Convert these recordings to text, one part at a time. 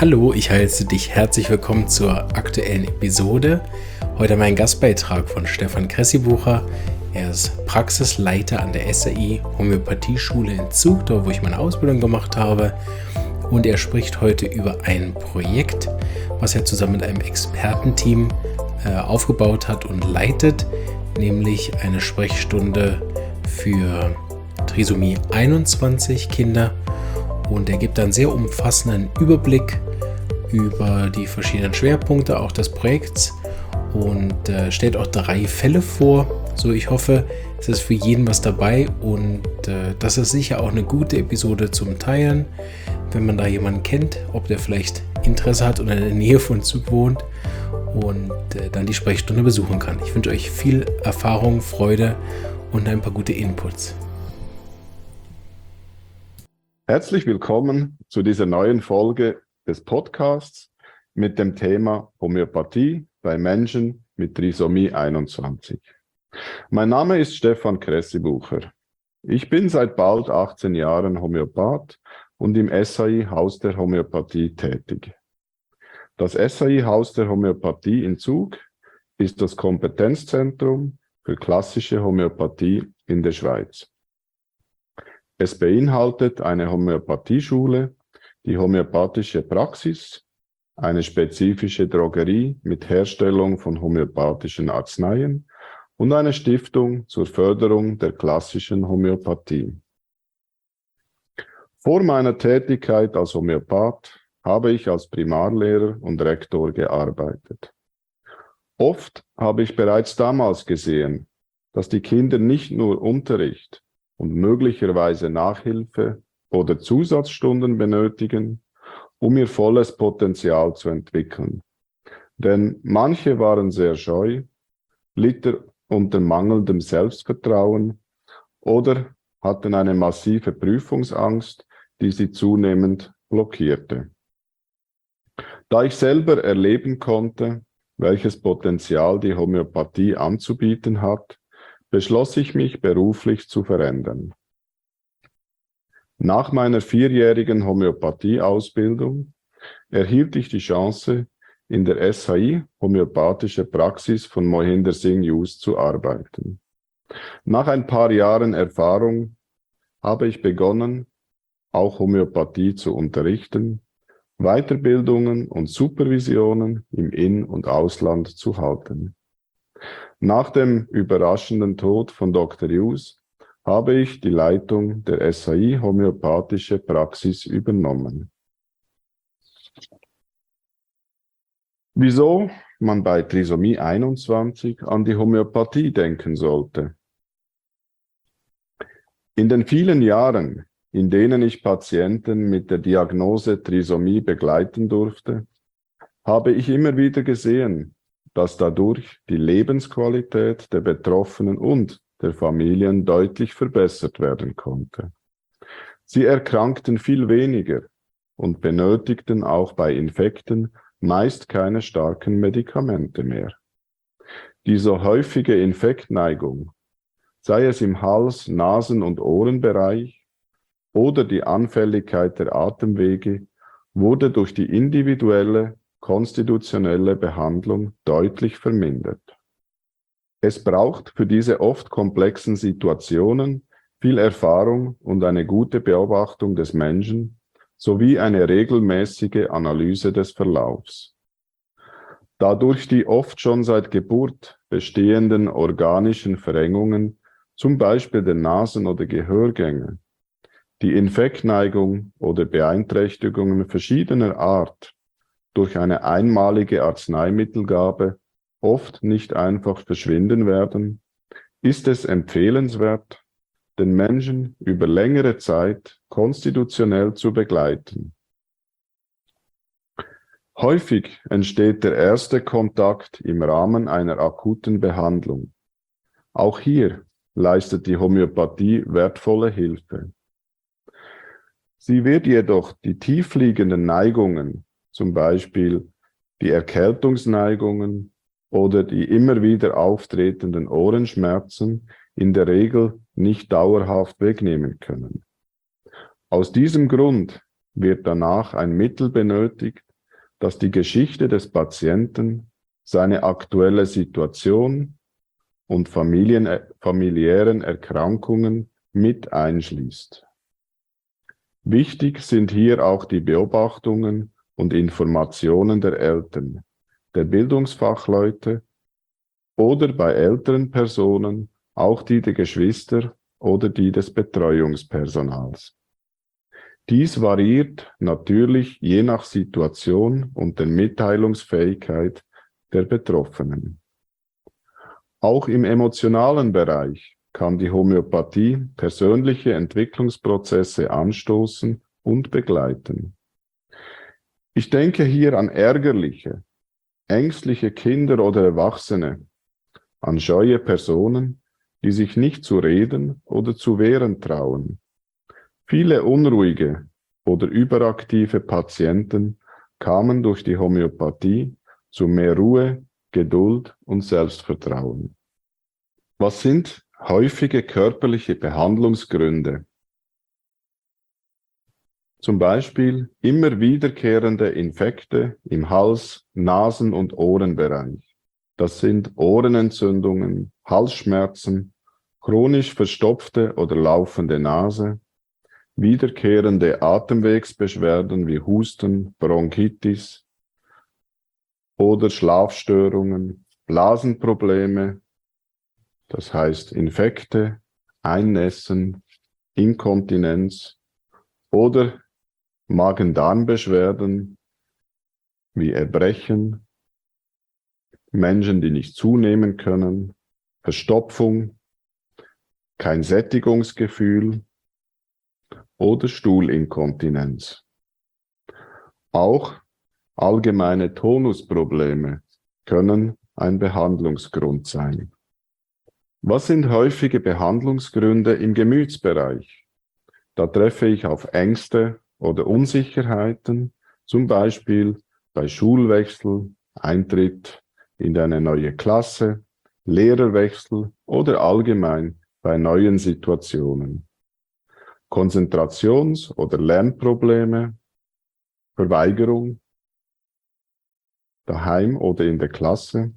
Hallo, ich heiße dich herzlich willkommen zur aktuellen Episode. Heute mein Gastbeitrag von Stefan Kressibucher. Er ist Praxisleiter an der SAI Homöopathieschule in Zug, dort wo ich meine Ausbildung gemacht habe. Und er spricht heute über ein Projekt, was er zusammen mit einem Expertenteam aufgebaut hat und leitet, nämlich eine Sprechstunde für Trisomie 21 Kinder. Und er gibt einen sehr umfassenden Überblick über die verschiedenen Schwerpunkte auch des Projekts und stellt auch 3 Fälle vor. So, ich hoffe, es ist für jeden was dabei und das ist sicher auch eine gute Episode zum Teilen, wenn man da jemanden kennt, ob der vielleicht Interesse hat und in der Nähe von Zug wohnt und dann die Sprechstunde besuchen kann. Ich wünsche euch viel Erfahrung, Freude und ein paar gute Inputs. Herzlich willkommen zu dieser neuen Folge des Podcasts mit dem Thema Homöopathie bei Menschen mit Trisomie 21. Mein Name ist Stefan Kressibucher. Ich bin seit bald 18 Jahren Homöopath und im SAI Haus der Homöopathie tätig. Das SAI Haus der Homöopathie in Zug ist das Kompetenzzentrum für klassische Homöopathie in der Schweiz. Es beinhaltet eine Homöopathieschule, die homöopathische Praxis, eine spezifische Drogerie mit Herstellung von homöopathischen Arzneien und eine Stiftung zur Förderung der klassischen Homöopathie. Vor meiner Tätigkeit als Homöopath habe ich als Primarlehrer und Rektor gearbeitet. Oft habe ich bereits damals gesehen, dass die Kinder nicht nur Unterricht und möglicherweise Nachhilfe oder Zusatzstunden benötigen, um ihr volles Potenzial zu entwickeln. Denn manche waren sehr scheu, litten unter mangelndem Selbstvertrauen oder hatten eine massive Prüfungsangst, die sie zunehmend blockierte. Da ich selber erleben konnte, welches Potenzial die Homöopathie anzubieten hat, beschloss ich mich beruflich zu verändern. Nach meiner 4-jährigen Homöopathie-Ausbildung erhielt ich die Chance, in der SAI Homöopathische Praxis von Mohinder Singh Yus zu arbeiten. Nach ein paar Jahren Erfahrung habe ich begonnen, auch Homöopathie zu unterrichten, Weiterbildungen und Supervisionen im In- und Ausland zu halten. Nach dem überraschenden Tod von Dr. Yus habe ich die Leitung der SAI Homöopathische Praxis übernommen. Wieso man bei Trisomie 21 an die Homöopathie denken sollte? In den vielen Jahren, in denen ich Patienten mit der Diagnose Trisomie begleiten durfte, habe ich immer wieder gesehen, dass dadurch die Lebensqualität der Betroffenen und der Familien deutlich verbessert werden konnte. Sie erkrankten viel weniger und benötigten auch bei Infekten meist keine starken Medikamente mehr. Diese häufige Infektneigung, sei es im Hals-, Nasen- und Ohrenbereich oder die Anfälligkeit der Atemwege, wurde durch die individuelle konstitutionelle Behandlung deutlich vermindert. Es braucht für diese oft komplexen Situationen viel Erfahrung und eine gute Beobachtung des Menschen sowie eine regelmäßige Analyse des Verlaufs. Da durch die oft schon seit Geburt bestehenden organischen Verengungen, zum Beispiel der Nasen- oder Gehörgänge, die Infektneigung oder Beeinträchtigungen verschiedener Art durch eine einmalige Arzneimittelgabe oft nicht einfach verschwinden werden, ist es empfehlenswert, den Menschen über längere Zeit konstitutionell zu begleiten. Häufig entsteht der erste Kontakt im Rahmen einer akuten Behandlung. Auch hier leistet die Homöopathie wertvolle Hilfe. Sie wird jedoch die tiefliegenden Neigungen, zum Beispiel die Erkältungsneigungen oder die immer wieder auftretenden Ohrenschmerzen, in der Regel nicht dauerhaft wegnehmen können. Aus diesem Grund wird danach ein Mittel benötigt, dass die Geschichte des Patienten seine aktuelle Situation und familiären Erkrankungen mit einschließt. Wichtig sind hier auch die Beobachtungen und Informationen der Eltern, der Bildungsfachleute oder bei älteren Personen auch die der Geschwister oder die des Betreuungspersonals. Dies variiert natürlich je nach Situation und der Mitteilungsfähigkeit der Betroffenen. Auch im emotionalen Bereich kann die Homöopathie persönliche Entwicklungsprozesse anstoßen und begleiten. Ich denke hier an ärgerliche, ängstliche Kinder oder Erwachsene, an scheue Personen, die sich nicht zu reden oder zu wehren trauen. Viele unruhige oder überaktive Patienten kamen durch die Homöopathie zu mehr Ruhe, Geduld und Selbstvertrauen. Was sind häufige körperliche Behandlungsgründe? Zum Beispiel immer wiederkehrende Infekte im Hals-, Nasen- und Ohrenbereich. Das sind Ohrenentzündungen, Halsschmerzen, chronisch verstopfte oder laufende Nase, wiederkehrende Atemwegsbeschwerden wie Husten, Bronchitis oder Schlafstörungen, Blasenprobleme, das heißt Infekte, Einnässen, Inkontinenz oder Magen-Darm-Beschwerden wie Erbrechen, Menschen, die nicht zunehmen können, Verstopfung, kein Sättigungsgefühl oder Stuhlinkontinenz. Auch allgemeine Tonusprobleme können ein Behandlungsgrund sein. Was sind häufige Behandlungsgründe im Gemütsbereich? Da treffe ich auf Ängste oder Unsicherheiten, zum Beispiel bei Schulwechsel, Eintritt in eine neue Klasse, Lehrerwechsel oder allgemein bei neuen Situationen. Konzentrations- oder Lernprobleme, Verweigerung, daheim oder in der Klasse,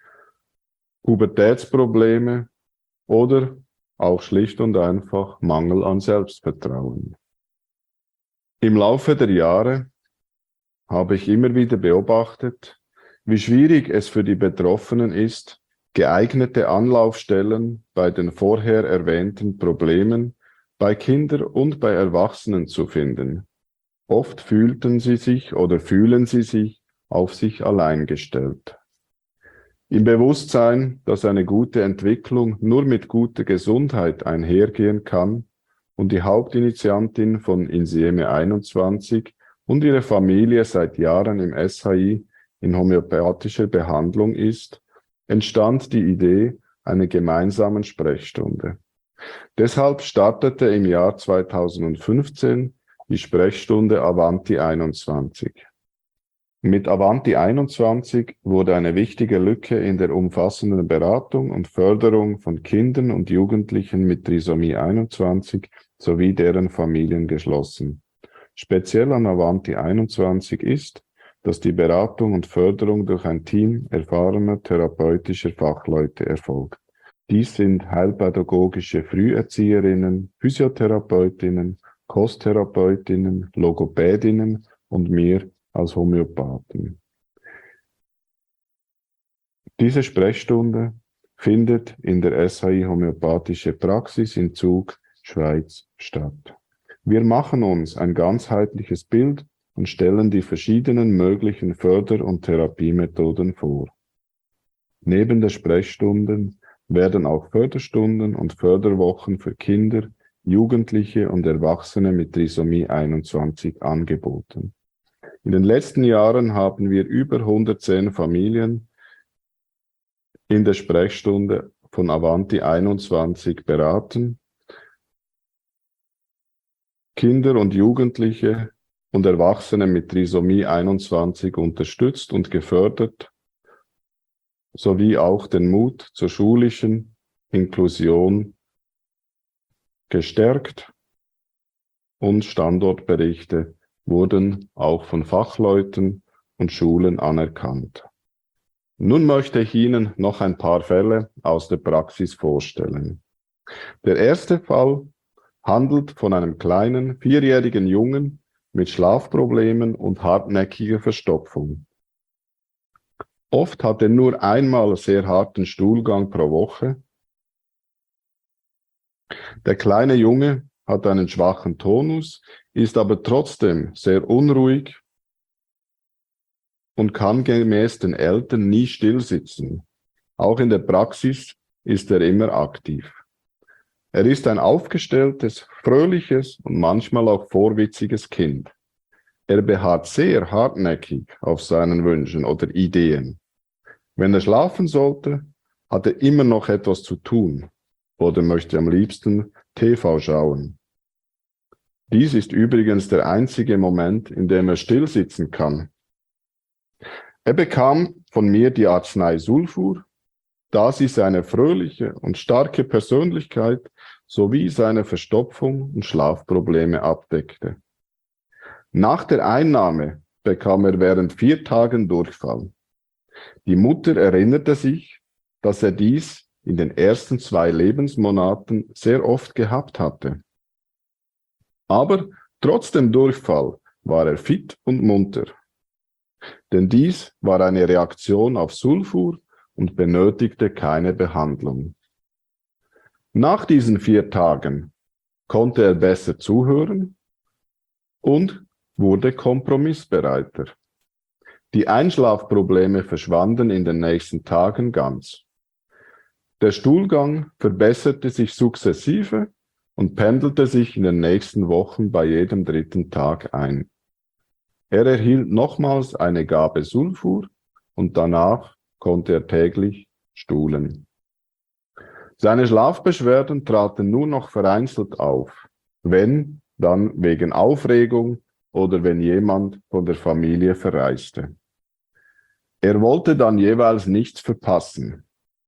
Pubertätsprobleme oder auch schlicht und einfach Mangel an Selbstvertrauen. Im Laufe der Jahre habe ich immer wieder beobachtet, wie schwierig es für die Betroffenen ist, geeignete Anlaufstellen bei den vorher erwähnten Problemen bei Kindern und bei Erwachsenen zu finden. Oft fühlen sie sich auf sich allein gestellt. Im Bewusstsein, dass eine gute Entwicklung nur mit guter Gesundheit einhergehen kann und die Hauptinitiantin von Insieme 21 und ihre Familie seit Jahren im SHI in homöopathischer Behandlung ist, entstand die Idee einer gemeinsamen Sprechstunde. Deshalb startete im Jahr 2015 die Sprechstunde Avanti 21. Mit Avanti 21 wurde eine wichtige Lücke in der umfassenden Beratung und Förderung von Kindern und Jugendlichen mit Trisomie 21 sowie deren Familien geschlossen. Speziell an Avanti 21 ist, dass die Beratung und Förderung durch ein Team erfahrener therapeutischer Fachleute erfolgt. Dies sind heilpädagogische Früherzieherinnen, Physiotherapeutinnen, Kosttherapeutinnen, Logopädinnen und mir als Homöopathen. Diese Sprechstunde findet in der SHI Homöopathische Praxis in Zug, Schweiz statt. Wir machen uns ein ganzheitliches Bild und stellen die verschiedenen möglichen Förder- und Therapiemethoden vor. Neben der Sprechstunden werden auch Förderstunden und Förderwochen für Kinder, Jugendliche und Erwachsene mit Trisomie 21 angeboten. In den letzten Jahren haben wir über 110 Familien in der Sprechstunde von Avanti 21 beraten, Kinder und Jugendliche und Erwachsene mit Trisomie 21 unterstützt und gefördert, sowie auch den Mut zur schulischen Inklusion gestärkt, und Standortberichte wurden auch von Fachleuten und Schulen anerkannt. Nun möchte ich Ihnen noch ein paar Fälle aus der Praxis vorstellen. Der erste Fall handelt von einem kleinen, 4-jährigen Jungen mit Schlafproblemen und hartnäckiger Verstopfung. Oft hat er nur einmal sehr harten Stuhlgang pro Woche. Der kleine Junge hat einen schwachen Tonus, ist aber trotzdem sehr unruhig und kann gemäß den Eltern nie stillsitzen. Auch in der Praxis ist er immer aktiv. Er ist ein aufgestelltes, fröhliches und manchmal auch vorwitziges Kind. Er beharrt sehr hartnäckig auf seinen Wünschen oder Ideen. Wenn er schlafen sollte, hat er immer noch etwas zu tun oder möchte am liebsten TV schauen. Dies ist übrigens der einzige Moment, in dem er stillsitzen kann. Er bekam von mir die Arznei Sulfur, da sie seine fröhliche und starke Persönlichkeit sowie seine Verstopfung und Schlafprobleme abdeckte. Nach der Einnahme bekam er während 4 Tagen Durchfall. Die Mutter erinnerte sich, dass er dies in den ersten 2 Lebensmonaten sehr oft gehabt hatte. Aber trotz dem Durchfall war er fit und munter. Denn dies war eine Reaktion auf Sulfur und benötigte keine Behandlung. Nach diesen 4 Tagen konnte er besser zuhören und wurde kompromissbereiter. Die Einschlafprobleme verschwanden in den nächsten Tagen ganz. Der Stuhlgang verbesserte sich sukzessive und pendelte sich in den nächsten Wochen bei jedem 3. Tag ein. Er erhielt nochmals eine Gabe Sulfur und danach konnte er täglich stuhlen. Seine Schlafbeschwerden traten nur noch vereinzelt auf, wenn, dann wegen Aufregung oder wenn jemand von der Familie verreiste. Er wollte dann jeweils nichts verpassen.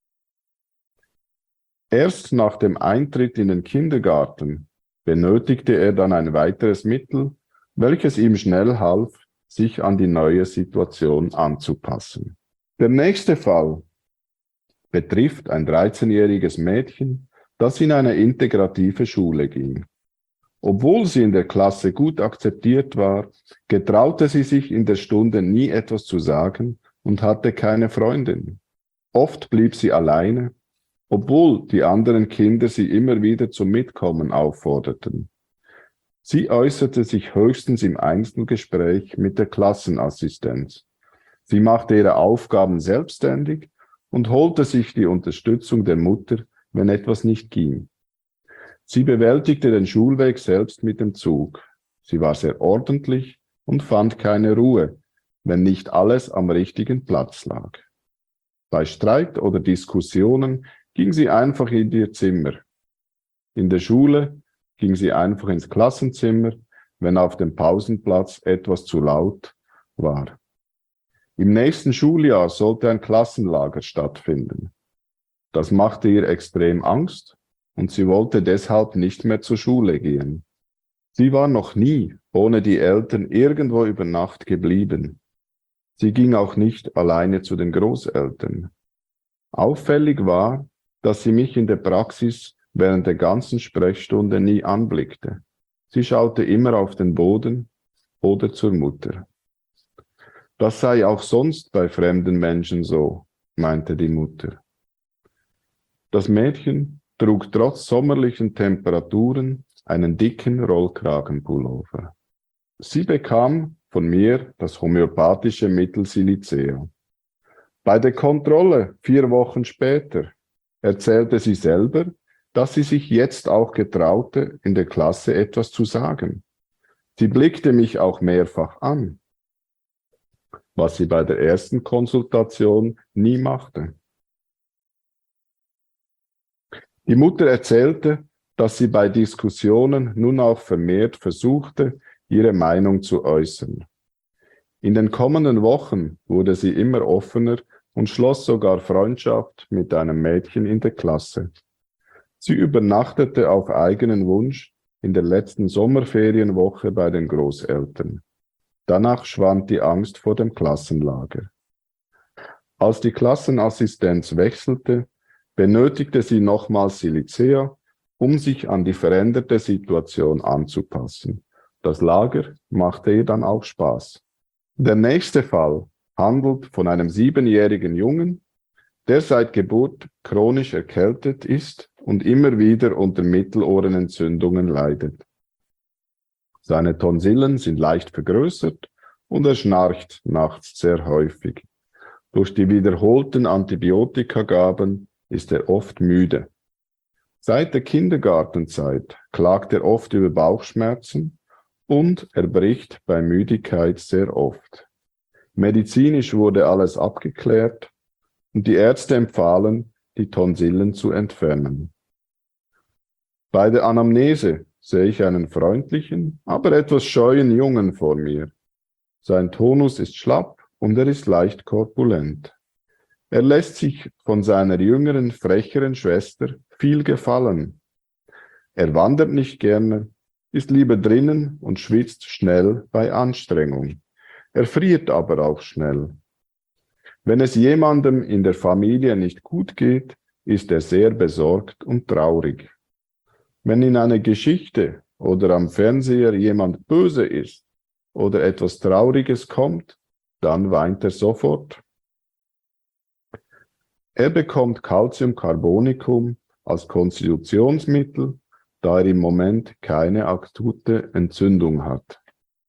Erst nach dem Eintritt in den Kindergarten benötigte er dann ein weiteres Mittel, welches ihm schnell half, sich an die neue Situation anzupassen. Der nächste Fall betrifft ein 13-jähriges Mädchen, das in eine integrative Schule ging. Obwohl sie in der Klasse gut akzeptiert war, getraute sie sich in der Stunde nie etwas zu sagen und hatte keine Freundin. Oft blieb sie alleine, obwohl die anderen Kinder sie immer wieder zum Mitkommen aufforderten. Sie äußerte sich höchstens im Einzelgespräch mit der Klassenassistenz. Sie machte ihre Aufgaben selbstständig und holte sich die Unterstützung der Mutter, wenn etwas nicht ging. Sie bewältigte den Schulweg selbst mit dem Zug. Sie war sehr ordentlich und fand keine Ruhe, wenn nicht alles am richtigen Platz lag. Bei Streit oder Diskussionen ging sie einfach in ihr Zimmer. In der Schule ging sie einfach ins Klassenzimmer, wenn auf dem Pausenplatz etwas zu laut war. Im nächsten Schuljahr sollte ein Klassenlager stattfinden. Das machte ihr extrem Angst und sie wollte deshalb nicht mehr zur Schule gehen. Sie war noch nie ohne die Eltern irgendwo über Nacht geblieben. Sie ging auch nicht alleine zu den Großeltern. Auffällig war, dass sie mich in der Praxis während der ganzen Sprechstunde nie anblickte. Sie schaute immer auf den Boden oder zur Mutter. Das sei auch sonst bei fremden Menschen so, meinte die Mutter. Das Mädchen trug trotz sommerlichen Temperaturen einen dicken Rollkragenpullover. Sie bekam von mir das homöopathische Mittel Silicea. Bei der Kontrolle 4 Wochen später erzählte sie selber, dass sie sich jetzt auch getraute, in der Klasse etwas zu sagen. Sie blickte mich auch mehrfach an, was sie bei der ersten Konsultation nie machte. Die Mutter erzählte, dass sie bei Diskussionen nun auch vermehrt versuchte, ihre Meinung zu äußern. In den kommenden Wochen wurde sie immer offener und schloss sogar Freundschaft mit einem Mädchen in der Klasse. Sie übernachtete auf eigenen Wunsch in der letzten Sommerferienwoche bei den Großeltern. Danach schwand die Angst vor dem Klassenlager. Als die Klassenassistenz wechselte, benötigte sie nochmals Silicea, um sich an die veränderte Situation anzupassen. Das Lager machte ihr dann auch Spaß. Der nächste Fall handelt von einem 7-jährigen Jungen, der seit Geburt chronisch erkältet ist und immer wieder unter Mittelohrenentzündungen leidet. Seine Tonsillen sind leicht vergrößert und er schnarcht nachts sehr häufig. Durch die wiederholten Antibiotikagaben ist er oft müde. Seit der Kindergartenzeit klagt er oft über Bauchschmerzen und er bricht bei Müdigkeit sehr oft. Medizinisch wurde alles abgeklärt und die Ärzte empfahlen, die Tonsillen zu entfernen. Bei der Anamnese sehe ich einen freundlichen, aber etwas scheuen Jungen vor mir. Sein Tonus ist schlapp und er ist leicht korpulent. Er lässt sich von seiner jüngeren, frecheren Schwester viel gefallen. Er wandert nicht gerne, ist lieber drinnen und schwitzt schnell bei Anstrengung. Er friert aber auch schnell. Wenn es jemandem in der Familie nicht gut geht, ist er sehr besorgt und traurig. Wenn in einer Geschichte oder am Fernseher jemand böse ist oder etwas Trauriges kommt, dann weint er sofort. Er bekommt Calciumcarbonicum als Konstitutionsmittel, da er im Moment keine akute Entzündung hat.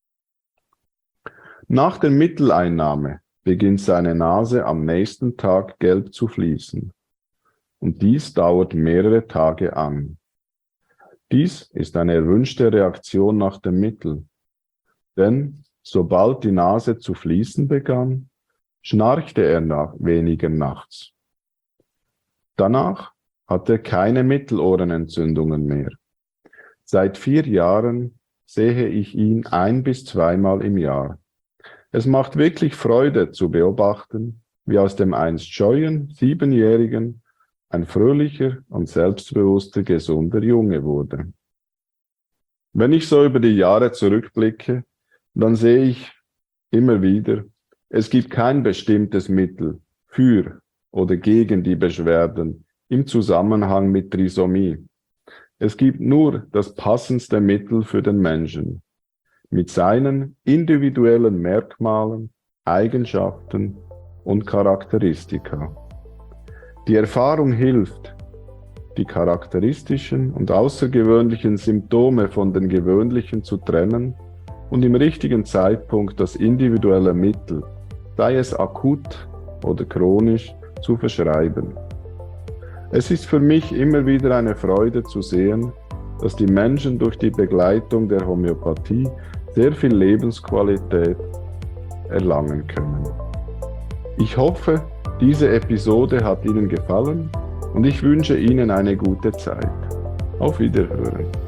Nach der Mitteleinnahme beginnt seine Nase am nächsten Tag gelb zu fließen. Und dies dauert mehrere Tage an. Dies ist eine erwünschte Reaktion nach dem Mittel. Denn sobald die Nase zu fließen begann, schnarchte er weniger nachts. Danach hat er keine Mittelohrenentzündungen mehr. Seit 4 Jahren sehe ich ihn 1- bis 2-mal im Jahr. Es macht wirklich Freude zu beobachten, wie aus dem einst scheuen 7-Jährigen ein fröhlicher und selbstbewusster, gesunder Junge wurde. Wenn ich so über die Jahre zurückblicke, dann sehe ich immer wieder, es gibt kein bestimmtes Mittel für oder gegen die Beschwerden im Zusammenhang mit Trisomie. Es gibt nur das passendste Mittel für den Menschen, mit seinen individuellen Merkmalen, Eigenschaften und Charakteristika. Die Erfahrung hilft, die charakteristischen und außergewöhnlichen Symptome von den gewöhnlichen zu trennen und im richtigen Zeitpunkt das individuelle Mittel, sei es akut oder chronisch, zu verschreiben. Es ist für mich immer wieder eine Freude zu sehen, dass die Menschen durch die Begleitung der Homöopathie sehr viel Lebensqualität erlangen können. Ich hoffe, diese Episode hat Ihnen gefallen und ich wünsche Ihnen eine gute Zeit. Auf Wiederhören.